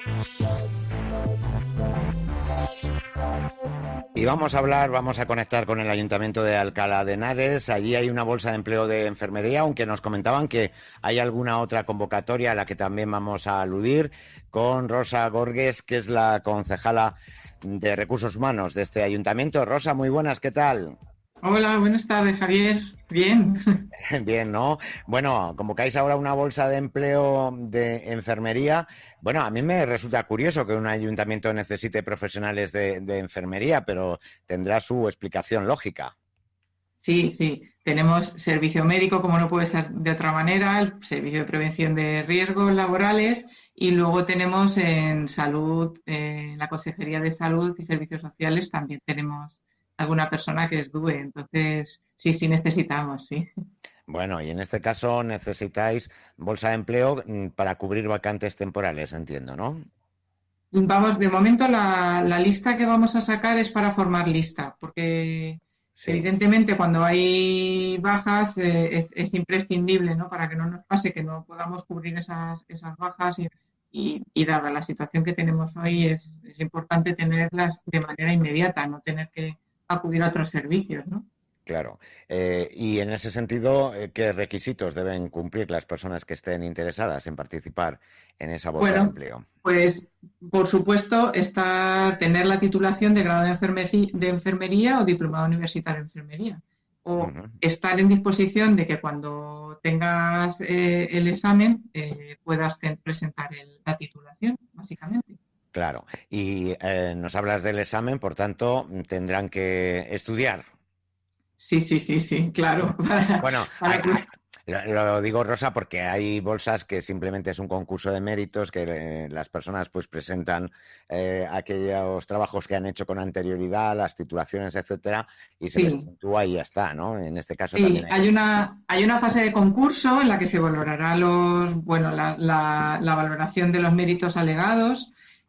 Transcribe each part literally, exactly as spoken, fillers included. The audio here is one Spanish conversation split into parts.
Y vamos a hablar, vamos a conectar con el Ayuntamiento de Alcalá de Henares. Allí hay una bolsa de empleo de enfermería, aunque nos comentaban que hay alguna otra convocatoria a la que también vamos a aludir, con Rosa Gorges, que es la concejala de Recursos Humanos de este Ayuntamiento. Rosa, muy buenas, ¿qué tal? Hola, buenas tardes, Javier. Bien. Bien, ¿no? Bueno, convocáis ahora una bolsa de empleo de enfermería. Bueno, a mí me resulta curioso que un ayuntamiento necesite profesionales de, de enfermería, pero tendrá su explicación lógica. Sí, sí. Tenemos servicio médico, como no puede ser de otra manera, el servicio de prevención de riesgos laborales, y luego tenemos en salud, eh, en la Consejería de Salud y Servicios Sociales también tenemos alguna persona que es D U E. Entonces, sí, sí necesitamos, sí. Bueno, y en este caso necesitáis bolsa de empleo para cubrir vacantes temporales, entiendo, ¿no? Vamos, de momento la, la lista que vamos a sacar es para formar lista, porque Sí. evidentemente cuando hay bajas eh, es, es imprescindible, ¿no? Para que no nos pase que no podamos cubrir esas, esas bajas y, y, y dada la situación que tenemos hoy es, es importante tenerlas de manera inmediata, no tener que acudir a otros servicios, ¿no? Claro. Eh, y en ese sentido, eh, ¿qué requisitos deben cumplir las personas que estén interesadas en participar en esa bolsa de Bueno, empleo? pues por supuesto está tener la titulación de grado de, enfermeci- de enfermería o diplomado universitario en enfermería. O Uh-huh. estar en disposición de que cuando tengas eh, el examen eh, puedas ten- presentar el- la titulación, básicamente. Claro. Y eh, nos hablas del examen, por tanto, tendrán que estudiar. Sí, sí, sí, sí, claro. Para, Bueno, hay, para, hay- lo, lo digo, Rosa, porque hay bolsas que simplemente es un concurso de méritos que eh, las personas pues presentan eh, aquellos trabajos que han hecho con anterioridad, las titulaciones, etcétera, y se les sí, puntúa y ya está, ¿no? En este caso también sí, hay que hay ser. una, hay una fase de concurso en la que se valorará los, bueno, la, la, la valoración de los méritos alegados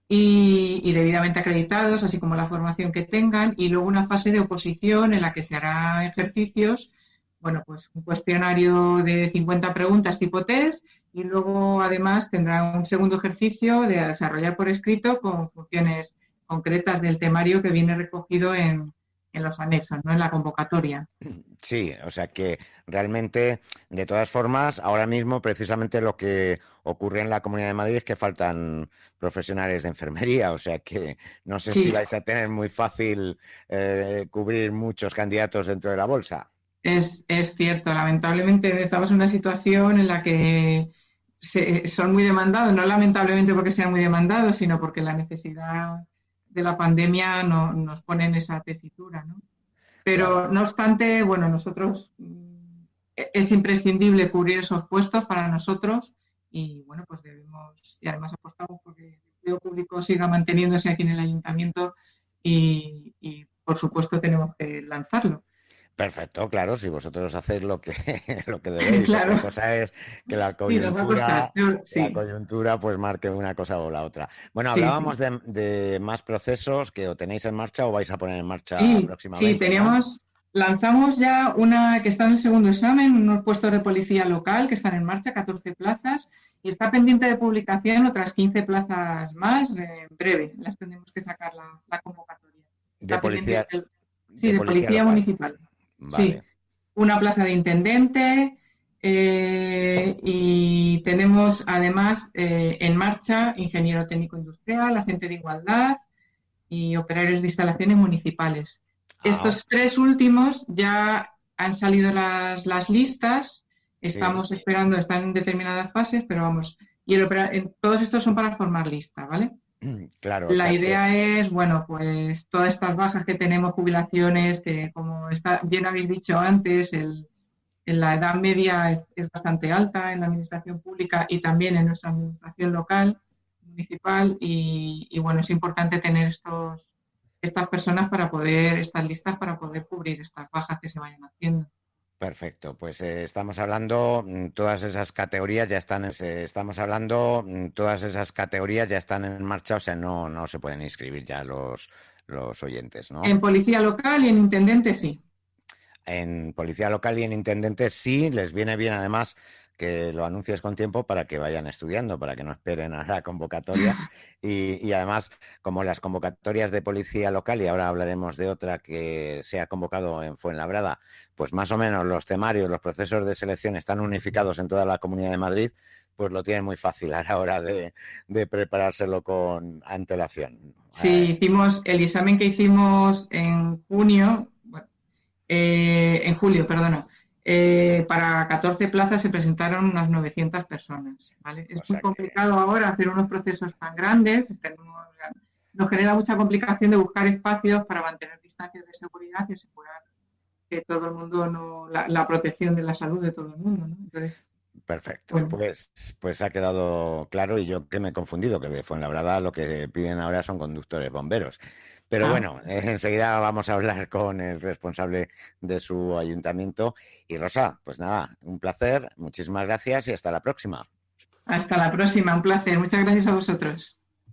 y, y debidamente acreditados, así como la formación que tengan, y luego una fase de oposición en la que se hará ejercicios, bueno, pues un cuestionario de cincuenta preguntas tipo test, y luego además tendrá un segundo ejercicio de desarrollar por escrito con funciones concretas del temario que viene recogido en, en los anexos, ¿no? En la convocatoria. Sí, o sea que realmente, de todas formas, ahora mismo precisamente lo que ocurre en la Comunidad de Madrid es que faltan profesionales de enfermería, o sea que no sé si Sí, vais a tener muy fácil eh, cubrir muchos candidatos dentro de la bolsa. Es, es cierto, lamentablemente estamos en una situación en la que se, son muy demandados, no lamentablemente porque sean muy demandados, sino porque la necesidad de la pandemia no, nos pone en esa tesitura, ¿no? Claro. Pero no obstante, bueno, nosotros mm, es imprescindible cubrir esos puestos para nosotros y bueno, pues debemos, y además apostamos porque el empleo público siga manteniéndose aquí en el ayuntamiento y, y por supuesto tenemos que lanzarlo. Perfecto, claro, si vosotros hacéis lo que lo que debéis, Claro, otra cosa es que la sí, nos va a costar. coyuntura, la Sí, coyuntura pues marque una cosa o la otra. Bueno, sí, hablábamos sí. de, de más procesos que o tenéis en marcha o vais a poner en marcha Sí, sí, próximamente, ¿no? teníamos, lanzamos ya una que está en el segundo examen, unos puestos de policía local que están en marcha, catorce plazas, y está pendiente de publicación otras quince plazas más eh, en breve. Las tenemos que sacar la, la convocatoria. De Está pendiente, policía, el, sí, de de policía policía local. municipal. Sí, Vale. una plaza de intendente eh, y tenemos además eh, en marcha ingeniero técnico industrial, agente de igualdad y operarios de instalaciones municipales. Ah, Estos tres últimos ya han salido las, las listas, sí, estamos esperando, están en determinadas fases, pero vamos, y el opera, todos estos son para formar lista, ¿vale? claro, o La sea que idea es, bueno, pues todas estas bajas que tenemos, jubilaciones, que como está, bien habéis dicho antes, el, en la edad media es, es, bastante alta en la administración pública y también en nuestra administración local, municipal, y, y bueno, es importante tener estos, estas personas para poder, estas listas para poder cubrir estas bajas que se vayan haciendo. perfecto, pues eh, estamos hablando, mm, todas esas categorías ya están, eh, estamos hablando, mm, todas esas categorías ya están en marcha, o sea, no, no se pueden inscribir ya los, los oyentes, ¿no? En policía local y en intendente sí. En policía local y en intendentes sí, les viene bien además que lo anuncies con tiempo para que vayan estudiando, para que no esperen a la convocatoria. Y, y además, como las convocatorias de policía local, y ahora hablaremos de otra que se ha convocado en Fuenlabrada, pues más o menos los temarios, los procesos de selección están unificados en toda la Comunidad de Madrid, pues lo tienen muy fácil a la hora de, de preparárselo con antelación. Sí, hicimos el examen que hicimos en junio, bueno, eh, en julio, perdona. Eh, para catorce plazas se presentaron unas novecientas personas, ¿vale? Es muy complicado ahora hacer unos procesos tan grandes, tenemos, nos genera mucha complicación de buscar espacios para mantener distancias de seguridad y asegurar que todo el mundo, no, la, la protección de la salud de todo el mundo, ¿no? Entonces, perfecto, bueno. pues, pues ha quedado claro, y yo que me he confundido, que de Fuenlabrada lo que piden ahora son conductores bomberos. Pero ah. bueno, eh, enseguida vamos a hablar con el responsable de su ayuntamiento. Y Rosa, pues nada, un placer, muchísimas gracias y hasta la próxima. Hasta la próxima, un placer. Muchas gracias a vosotros.